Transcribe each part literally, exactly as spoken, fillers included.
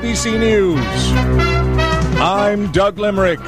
B C News. I'm Doug Limerick.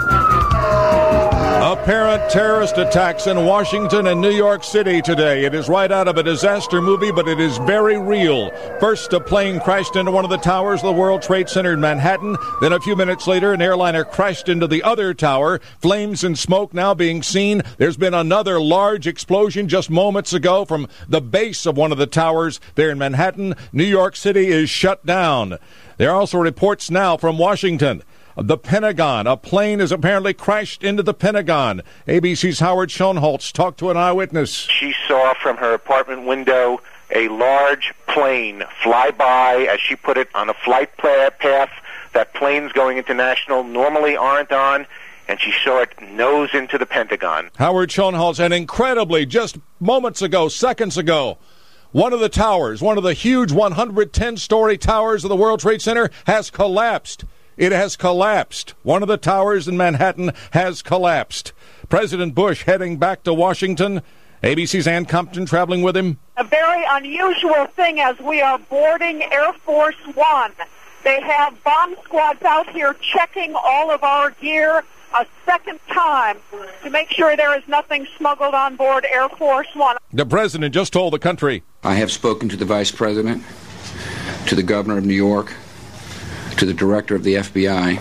Apparent terrorist attacks in Washington and New York City today. It is right out of a disaster movie, but it is very real. First, a plane crashed into one of the towers of the World Trade Center in Manhattan. Then a few minutes later, an airliner crashed into the other tower. Flames and smoke now being seen. There's been another large explosion just moments ago from the base of one of the towers there in Manhattan. New York City is shut down. There are also reports now from Washington. The Pentagon. A plane has apparently crashed into the Pentagon. A B C's Howard Schoenholtz talked to an eyewitness. She saw from her apartment window a large plane fly by, as she put it, on a flight path that planes going international normally aren't on, and she saw it nose into the Pentagon. Howard Schoenholtz, and incredibly, just moments ago, seconds ago, one of the towers, one of the huge one hundred ten story towers of the World Trade Center has collapsed. It has collapsed. One of the towers in Manhattan has collapsed. President Bush heading back to Washington. A B C's Ann Compton traveling with him. A very unusual thing as we are boarding Air Force One. They have bomb squads out here checking all of our gear a second time to make sure there is nothing smuggled on board Air Force One. The president just told the country. I have spoken to the vice president, to the governor of New York, to the director of the F B I,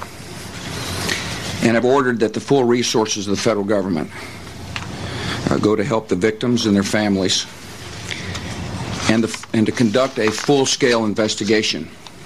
and I've ordered that the full resources of the federal government uh, go to help the victims and their families, and, the, and to conduct a full-scale investigation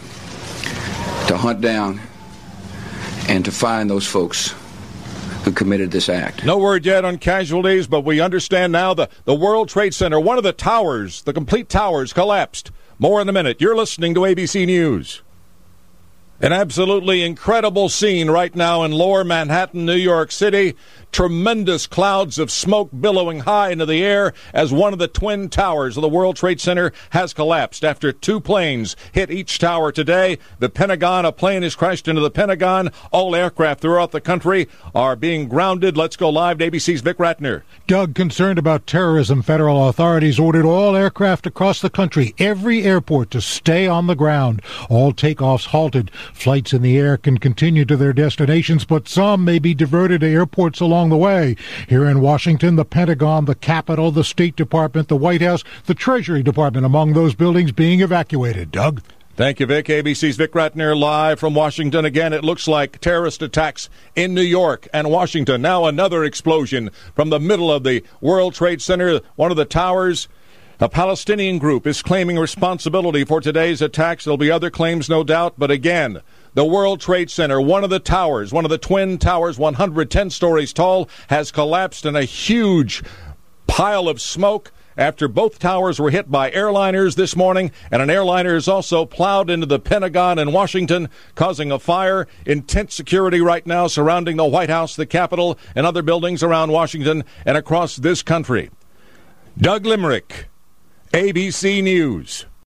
to hunt down and to find those folks who committed this act. No word yet on casualties, but we understand now the, the World Trade Center, one of the towers, the complete towers, collapsed. More in a minute. You're listening to A B C News. An absolutely incredible scene right now in lower Manhattan, New York City. Tremendous clouds of smoke billowing high into the air as one of the twin towers of the World Trade Center has collapsed after two planes hit each tower today. The Pentagon, a plane has crashed into the Pentagon. All aircraft throughout the country are being grounded. Let's go live to A B C's Vic Ratner. Doug, concerned about terrorism, federal authorities ordered all aircraft across the country, every airport, to stay on the ground. All takeoffs halted. Flights in the air can continue to their destinations, but some may be diverted to airports along the way. Here in Washington, the Pentagon, the Capitol, the State Department, the White House, the Treasury Department, among those buildings being evacuated. Doug? Thank you, Vic. A B C's Vic Ratner live from Washington. Again, it looks like terrorist attacks in New York and Washington. Now another explosion from the middle of the World Trade Center, one of the towers. A Palestinian group is claiming responsibility for today's attacks. There'll be other claims, no doubt, but again, the World Trade Center, one of the towers, one of the twin towers, one hundred ten stories tall, has collapsed in a huge pile of smoke after both towers were hit by airliners this morning, and an airliner has also plowed into the Pentagon in Washington, causing a fire. Intense security right now surrounding the White House, the Capitol, and other buildings around Washington and across this country. Doug Limerick, A B C News.